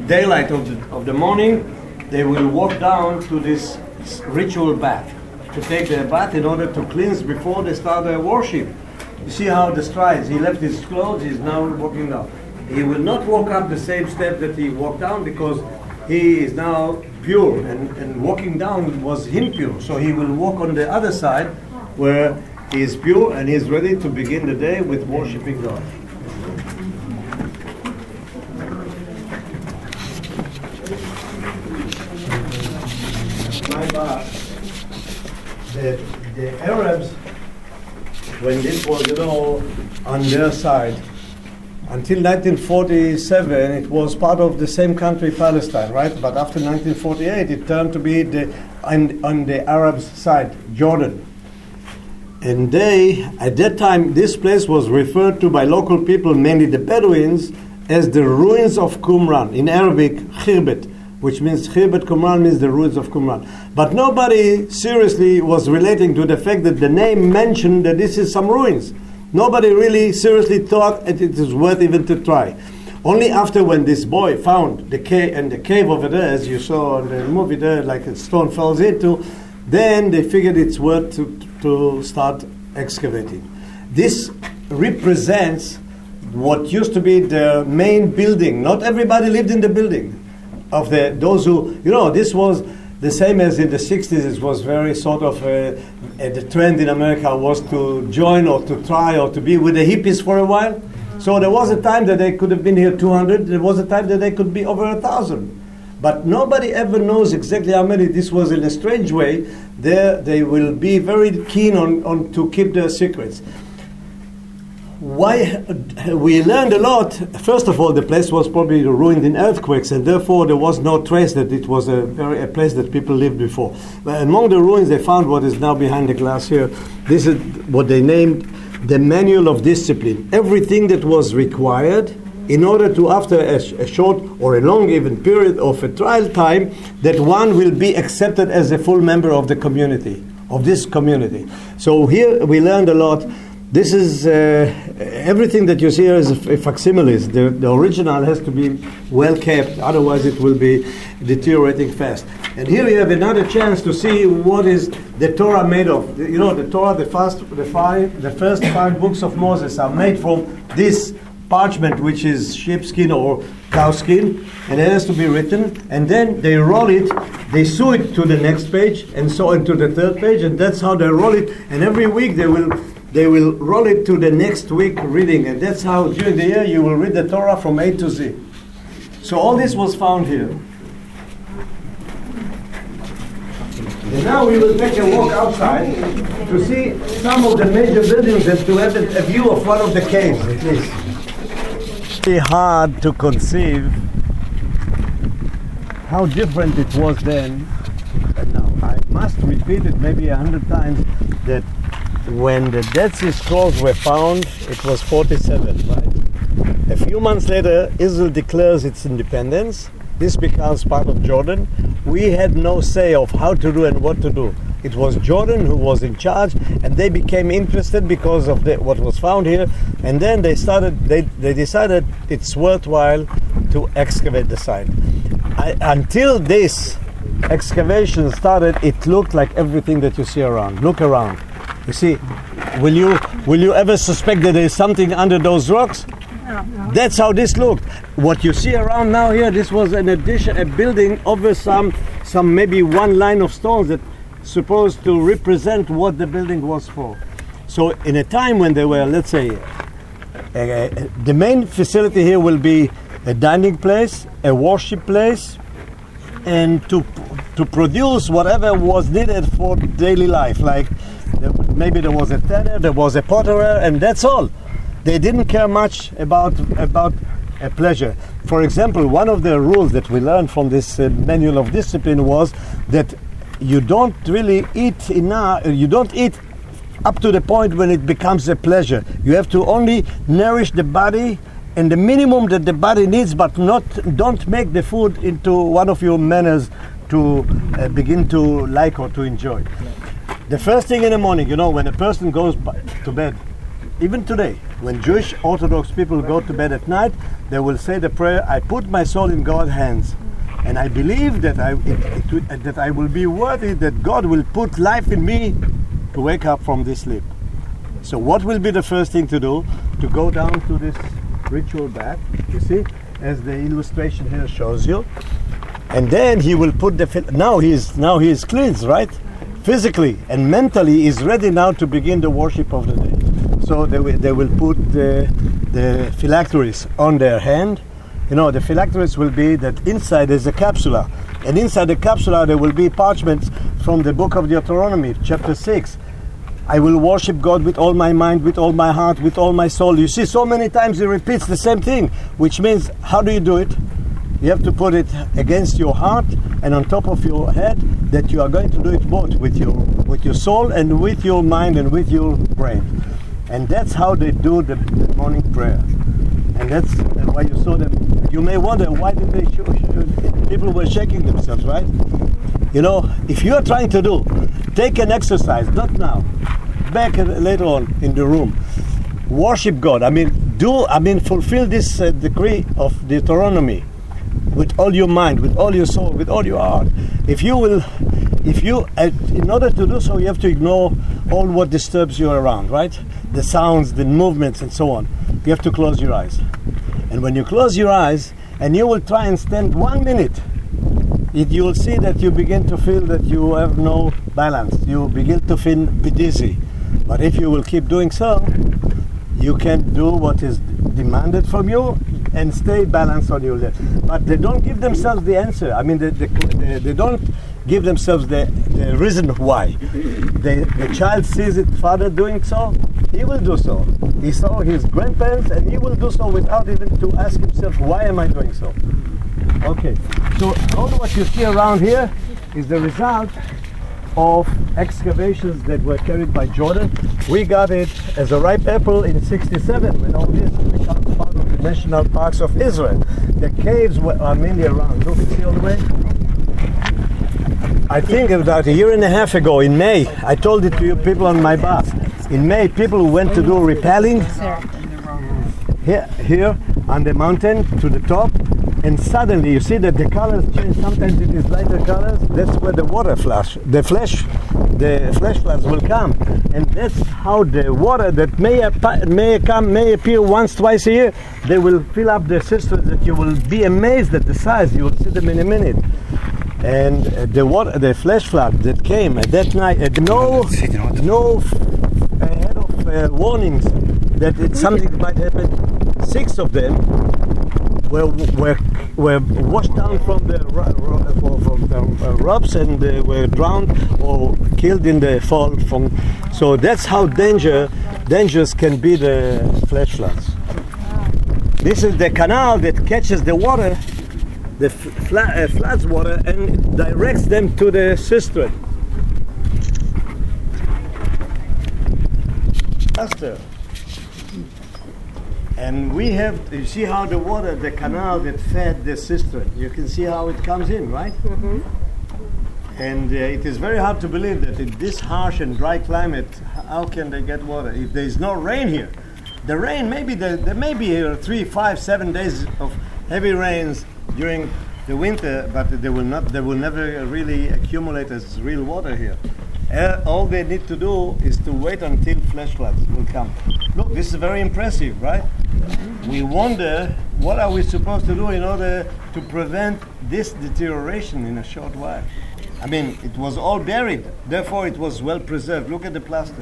daylight of the morning, they will walk down to this ritual bath to take their bath in order to cleanse before they start their worship. You see how the strides, he left his clothes, he's now walking down. He will not walk up the same step that he walked down because he is now pure, and walking down was impure. So he will walk on the other side where he is pure and he is ready to begin the day with worshiping God. The Arabs, when this was, on their side, until 1947, it was part of the same country, Palestine, right? But after 1948, it turned to be on the Arabs' side, Jordan. And at that time, this place was referred to by local people, mainly the Bedouins, as the ruins of Qumran. In Arabic, Khirbet, which means Khirbet Qumran means the ruins of Qumran. But nobody seriously was relating to the fact that the name mentioned that this is some ruins. Nobody really seriously thought it is worth even to try. Only after when this boy found the cave over there, as you saw in the movie there, like a stone falls into, then they figured it's worth to start excavating. This represents what used to be the main building. Not everybody lived in the building. Those who, this was the same as in the 60s. It was very sort of the trend in America was to join or to try or to be with the hippies for a while. So there was a time that they could have been here 200. There was a time that they could be over 1,000. But nobody ever knows exactly how many. This was in a strange way. They will be very keen on to keep their secrets. Why we learned a lot. First of all, the place was probably ruined in earthquakes, and therefore there was no trace that it was a place that people lived before. But among the ruins, they found what is now behind the glass here. This is what they named the Manual of Discipline. Everything that was required in order to, after a short or a long even period of a trial time, that one will be accepted as a full member of the community, of this community. So here we learned a lot. This is everything that you see here is a facsimiles. The original has to be well kept, otherwise it will be deteriorating fast. And here you have another chance to see what is the Torah made of. The Torah, the first 5 books of Moses are made from this parchment, which is sheepskin or cow skin, and it has to be written. And then they roll it, they sew it to the next page, and so into the third page, and that's how they roll it. And every week they will roll it to the next week reading, and that's how during the year you will read the Torah from A to Z. So all this was found here. And now we will take a walk outside to see some of the major buildings and to have a view of one of the caves at least. It's hard to conceive how different it was then and now. I must repeat it maybe 100 times that when the Dead Sea Scrolls were found, it was 47, right? A few months later, Israel declares its independence. This becomes part of Jordan. We had no say of how to do and what to do. It was Jordan who was in charge, and they became interested because of what was found here. And then they decided it's worthwhile to excavate the site. Until this excavation started, it looked like everything that you see around. Look around. You see, will you ever suspect that there is something under those rocks? No. That's how this looked. What you see around now here, this was an addition, a building over some maybe one line of stones that supposed to represent what the building was for. So in a time when there were, let's say, the main facility here will be a dining place, a worship place, and to produce whatever was needed for daily life, like maybe there was a tanner, there was a potterer, and that's all. They didn't care much about a pleasure. For example, one of the rules that we learned from this Manual of Discipline was that you don't really eat enough. You don't eat up to the point when it becomes a pleasure. You have to only nourish the body and the minimum that the body needs, but don't make the food into one of your manners to begin to like or to enjoy. The first thing in the morning, when a person goes to bed, even today, when Jewish Orthodox people go to bed at night, they will say the prayer, I put my soul in God's hands. And I believe that that I will be worthy, that God will put life in me to wake up from this sleep. So what will be the first thing to do? To go down to this ritual bath, you see, as the illustration here shows you. And then he will put now he is cleansed, right? Physically and mentally he's ready now to begin the worship of the day. So they will put the phylacteries on their hand. You know, the phylacteries will be that inside is a capsula, and inside the capsula there will be parchments from the book of Deuteronomy, chapter 6. I will worship God with all my mind, with all my heart, with all my soul. You see, so many times he repeats the same thing, which means, how do you do it? You have to put it against your heart and on top of your head, that you are going to do it both with your soul and with your mind and with your brain. And that's how they do the morning prayer. And that's why you saw them. You may wonder, why did they people were shaking themselves, right? You know, if you are trying to take an exercise, not now, back later on in the room, worship God. Fulfill this decree of Deuteronomy with all your mind, with all your soul, with all your heart. In order to do so, you have to ignore all what disturbs you around, right? The sounds, the movements, and so on. You have to close your eyes. And when you close your eyes, and you will try and stand 1 minute, you will see that you begin to feel that you have no balance. You begin to feel dizzy. But if you will keep doing so, you can do what is demanded from you and stay balanced on your left. But they don't give themselves the answer. They don't give themselves the reason why. The child sees his father doing so, he will do so. He saw his grandparents, and he will do so without even to ask himself, why am I doing so? Okay, so all what you see around here is the result of excavations that were carried by Jordan. We got it as a ripe apple in '67 when all this becomes part of the national parks of Israel. The caves are mainly around. Look, see all the way? I think about a year and a half ago in May, I told it to you people on my bus. In May, people went to do rappelling here on the mountain to the top, and suddenly you see that the colors change. Sometimes it is lighter colors. That's where the water the flash floods will come, and that's how the water that may appear once, twice a year, they will fill up the cisterns that you will be amazed at the size. You will see them in a minute. And the flash flood that came at that night, no ahead of warnings that something might happen. 6 of them were washed down from the rocks, and they were drowned or killed in the fall. So that's how dangerous can be the flash floods. This is the canal that catches the water, the floods water, and directs them to the cistern. And we have, you see how the water, the canal that fed the cistern, you can see how it comes in, right? Mm-hmm. And it is very hard to believe that in this harsh and dry climate, how can they get water? If there is no rain here, the rain, there may be 3, 5, 7 days of heavy rains during the winter, but they will never really accumulate as real water here. All they need to do is to wait until flash floods will come. Look, this is very impressive, right? We wonder, what are we supposed to do in order to prevent this deterioration in a short while? I mean, it was all buried, therefore it was well preserved. Look at the plaster.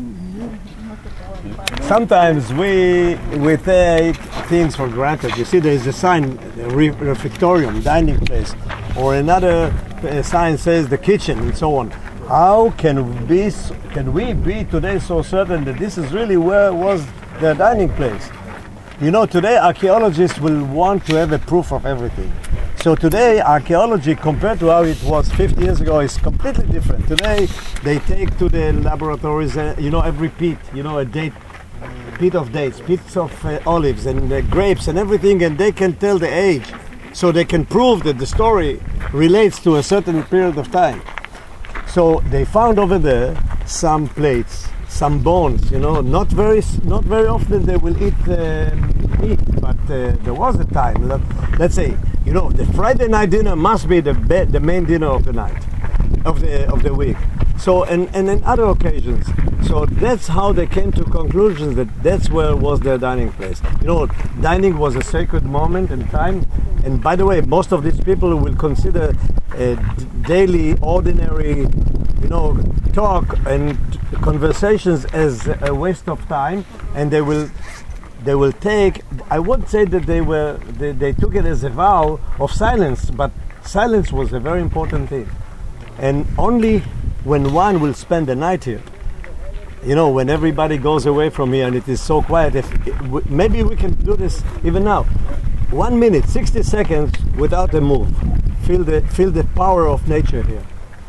Sometimes we take things for granted. You see, there is a sign, refectorium, dining place, or another sign says the kitchen, and so on. How can we be today so certain that this is really where was the dining place? You know, today archaeologists will want to have a proof of everything. So today, archaeology, compared to how it was 50 years ago, is completely different. Today, they take to the laboratories, every pit, a pit of dates, pits of olives and grapes and everything, and they can tell the age. So they can prove that the story relates to a certain period of time. So they found over there some plates some bones. Not very often they will eat meat, but there was a time. Let's say, the Friday night dinner must be the main dinner of the night, of the week. So and in other occasions. So that's how they came to conclusions that's where was their dining place. Dining was a sacred moment in time. And by the way, most of these people will consider daily, ordinary, talk and conversations as a waste of time, and they will take. I won't say that they took it as a vow of silence, but silence was a very important thing. And only when one will spend the night here, when everybody goes away from here and it is so quiet, maybe we can do this even now. 1 minute, 60 seconds without a move. Feel the power of nature here.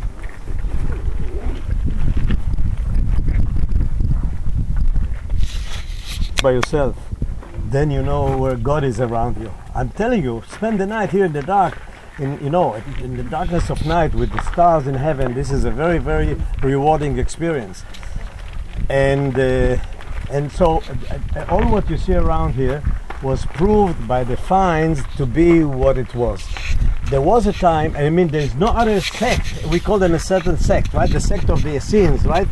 By yourself, then you know where God is around you. I'm telling you, spend the night here in the dark, in the darkness of night with the stars in heaven. This is a very, very rewarding experience. And so all what you see around here was proved by the finds to be what it was. There was a time, there's no other sect, we call them a certain sect, right? The sect of the Essenes, right?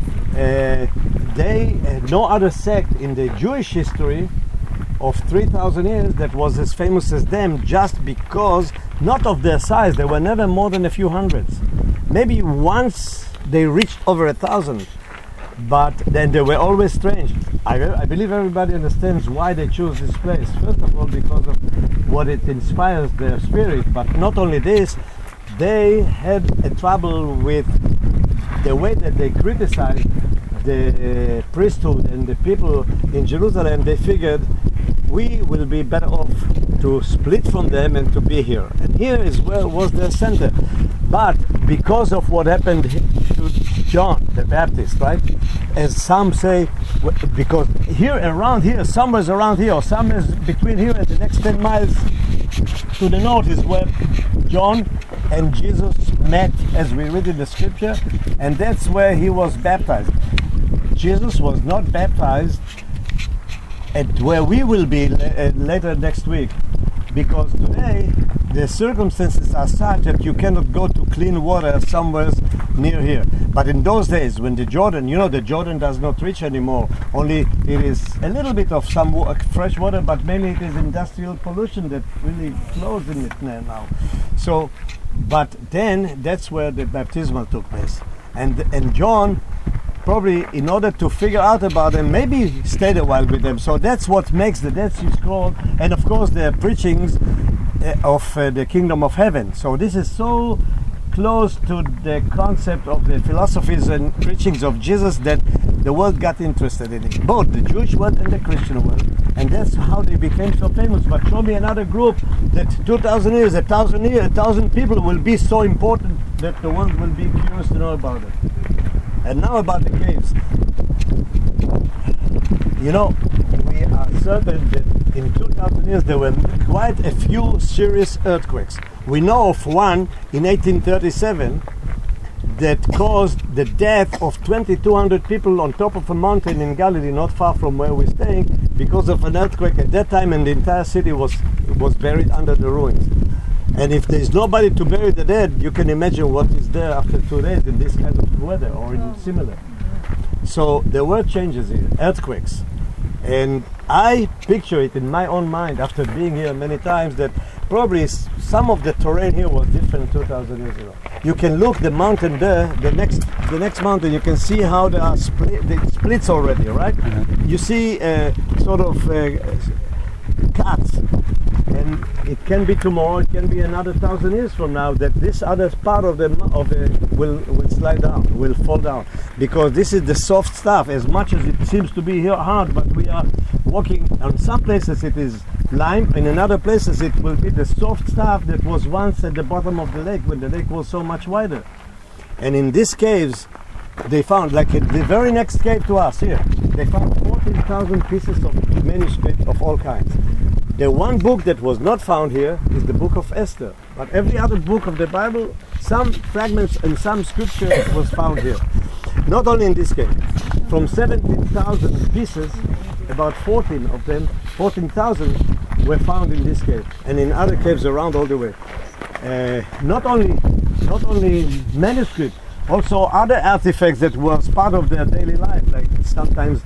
No other sect in the Jewish history of 3,000 years that was as famous as them, just because, not of their size, they were never more than a few hundreds. Maybe once they reached over 1,000, but then they were always strange. I believe everybody understands why they choose this place. First of all, because of what it inspires their spirit, but not only this, they had a trouble with the way that they criticized the priesthood and the people in Jerusalem. They figured we will be better off to split from them and to be here. And here is where was their center. But because of what happened to John the Baptist, right? As some say, because somewhere around here, or somewhere between here and the next 10 miles to the north is where John and Jesus met, as we read in the scripture, and that's where he was baptized. Jesus was not baptized at where we will be later next week, because today the circumstances are such that you cannot go to clean water somewhere near here. But in those days, when the Jordan, the Jordan does not reach anymore, only it is a little bit of some fresh water, but mainly it is industrial pollution that really flows in it now. So, but then that's where the baptismal took place. And John, probably in order to figure out about them, maybe stayed a while with them. So that's what makes the Dead Sea Scrolls, and of course the preachings of the kingdom of heaven. So this is so close to the concept of the philosophies and preachings of Jesus that the world got interested in it, both the Jewish world and the Christian world, and that's how they became so famous. But show me another group that 2,000 years, 1,000 people will be so important that the world will be curious to know about it. And now about the caves. We are certain that in 2,000 years there were quite a few serious earthquakes. We know of one in 1837 that caused the death of 2,200 people on top of a mountain in Galilee, not far from where we're staying, because of an earthquake at that time, and the entire city was buried under the ruins. And if there's nobody to bury the dead, you can imagine what is there after 2 days in this kind of weather or in similar. So there were changes here, earthquakes. And I picture it in my own mind after being here many times that probably some of the terrain here was different 2,000 years ago. You can look the mountain there, the next mountain, you can see how there are splits already, right? Mm-hmm. You see sort of cuts. And it can be tomorrow, it can be another 1,000 years from now that this other part of the will slide down, will fall down, because this is the soft stuff. As much as it seems to be here hard, but we are walking on some places it is lime, and in other places it will be the soft stuff that was once at the bottom of the lake when the lake was so much wider. And in these caves they found, like the very next cave to us here, they found 14,000 pieces of manuscript of all kinds. The one book that was not found here is the book of Esther. But every other book of the Bible, some fragments and some scripture was found here. Not only in this case. from 17,000 pieces, about 14,000 were found in this cave and in other caves around all the way. Not only manuscripts, also other artifacts that was part of their daily life, like sometimes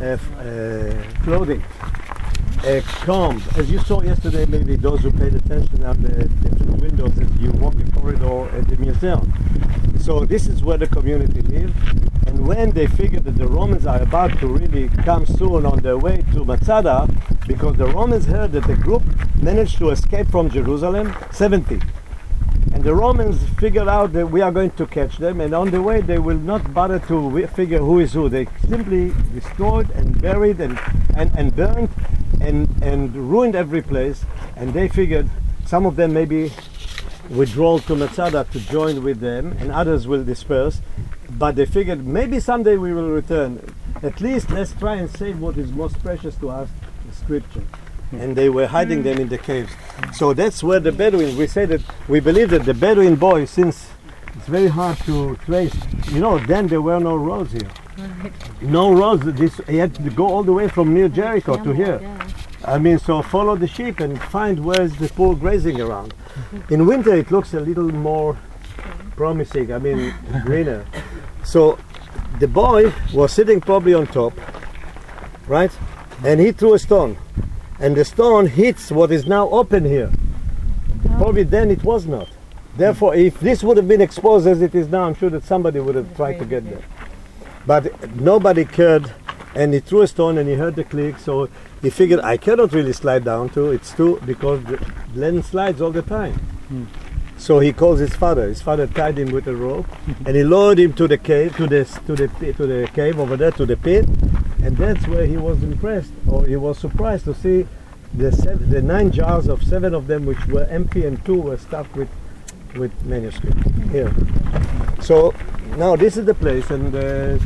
clothing, comb. As you saw yesterday, maybe those who paid attention on the different windows as you walk the corridor at the museum. So this is where the community lived. And when they figured that the Romans are about to really come soon on their way to Masada, because the Romans heard that the group managed to escape from Jerusalem, 70. And the Romans figured out that we are going to catch them, and on the way they will not bother to figure who is who. They simply destroyed and buried and burned and ruined every place. And they figured some of them maybe withdraw to Masada to join with them, and others will disperse. But they figured maybe someday we will return. At least let's try and save what is most precious to us, the scripture. And they were hiding them in the caves. So that's where the Bedouin, we believe that the Bedouin boy, since it's very hard to trace, then there were no roads here. No roads, you had to go all the way from near Jericho to here. So follow the sheep and find where's the poor grazing around. In winter it looks a little more promising, greener. So the boy was sitting probably on top, right? And he threw a stone. And the stone hits what is now open here. Probably then it was not. Therefore, if this would have been exposed as it is now, I'm sure that somebody would have tried to get there. But nobody cared, and he threw a stone and he heard the click, so he figured, I cannot really slide down to, it's too, because the land slides all the time. So he calls his father. His father tied him with a rope, and he lowered him to the cave, to the cave over there, to the pit. And that's where he was impressed, or he was surprised to see the 9 jars of 7 of them which were empty and 2 were stuffed with manuscript here. So now this is the place, and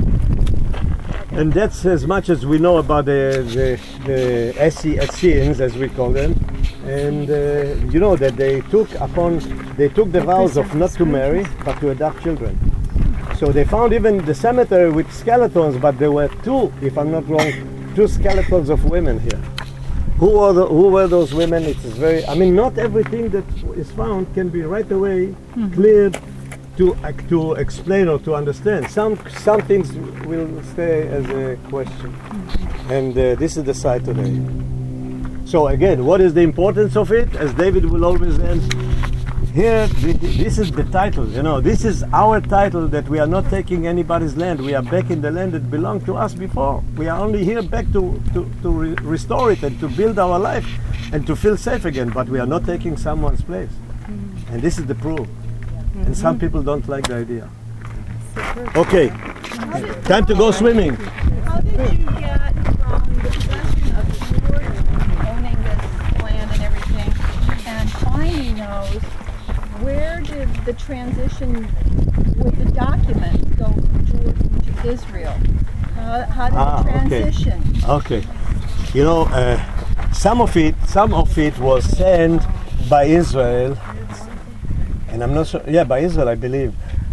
that's as much as we know about the Essenes, as we call them. And that they took the vows of not to marry but to adopt children. So they found even the cemetery with skeletons, but there were 2, if I'm not wrong, 2 skeletons of women here. Who were those women? It is not everything that is found can be right away cleared to explain or to understand. Some things will stay as a question. And this is the site today. So again, what is the importance of it? As David will always end. Here, this is the title, this is our title, that we are not taking anybody's land. We are back in the land that belonged to us before. We are only here back to restore it and to build our life and to feel safe again, but we are not taking someone's place. And this is the proof. And some people don't like the idea. Okay, time to go swimming. How did you get from the possession of Jordan, owning this land and everything, and finding those? Where did the transition with the document go from Jordan to Israel? How did the transition? Okay. Some of it was sent by Israel, and I'm not sure. Yeah, by Israel, I believe.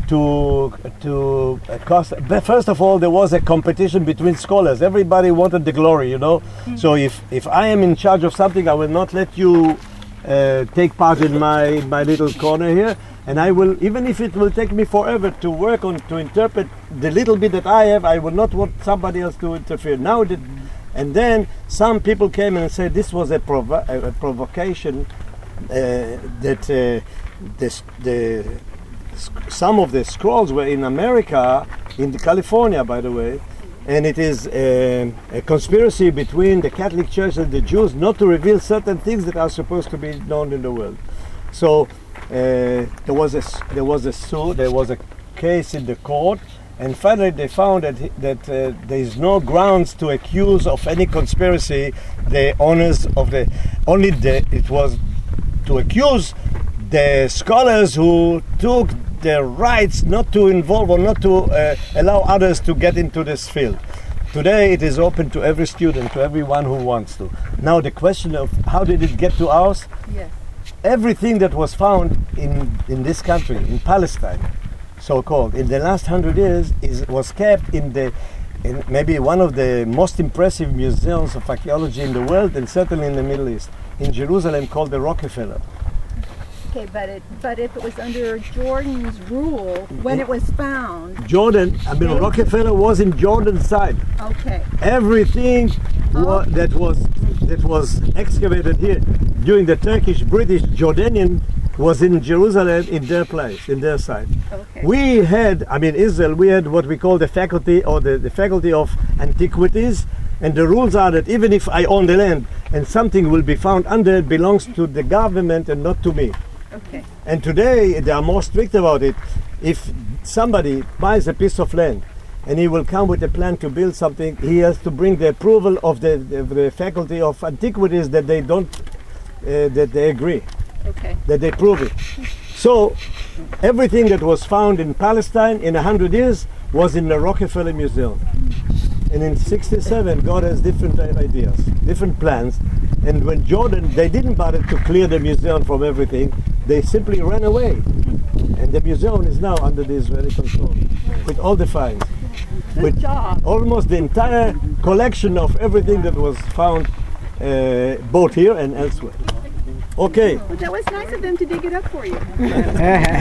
But first of all, there was a competition between scholars. Everybody wanted the glory, So if I am in charge of something, I will not let you take part in my little corner here, and I will, even if it will take me forever to work on to interpret the little bit that I have, I will not want somebody else to interfere. And then some people came and said this was a provocation, that some of the scrolls were in America, in California, by the way. And it is a conspiracy between the Catholic Church and the Jews not to reveal certain things that are supposed to be known in the world. So there was a case in the court, and finally they found that there is no grounds to accuse of any conspiracy the owners of it was to accuse the scholars who took the rights not to involve or not to allow others to get into this field. Today it is open to every student, to everyone who wants to. Now the question of how did it get to ours? Yes. Everything that was found in this country, in Palestine, so-called, in the last 100 years was kept in the in maybe one of the most impressive museums of archaeology in the world, and certainly in the Middle East, in Jerusalem, called the Rockefeller. Okay, but if it was under Jordan's rule when it was found. Rockefeller was in Jordan's side. Okay. Everything that was excavated here during the Turkish, British, Jordanian was in Jerusalem, in their place, in their side. Okay. We had, Israel, we had what we call the faculty, or the faculty of antiquities, and the rules are that even if I own the land and something will be found under it, belongs to the government and not to me. Okay. And today they are more strict about it. If somebody buys a piece of land and he will come with a plan to build something, he has to bring the approval of the faculty of antiquities that they don't, that they agree, Okay. that they prove it. So everything that was found in Palestine in 100 years was in the Rockefeller Museum. And in 67, God has different ideas, different plans. And when Jordan, they didn't bother to clear the museum from everything, they simply ran away. And the museum is now under the Israeli control, with all the finds. Good job. Almost the entire collection of everything that was found both here and elsewhere. Okay. Well, that was nice of them to dig it up for you.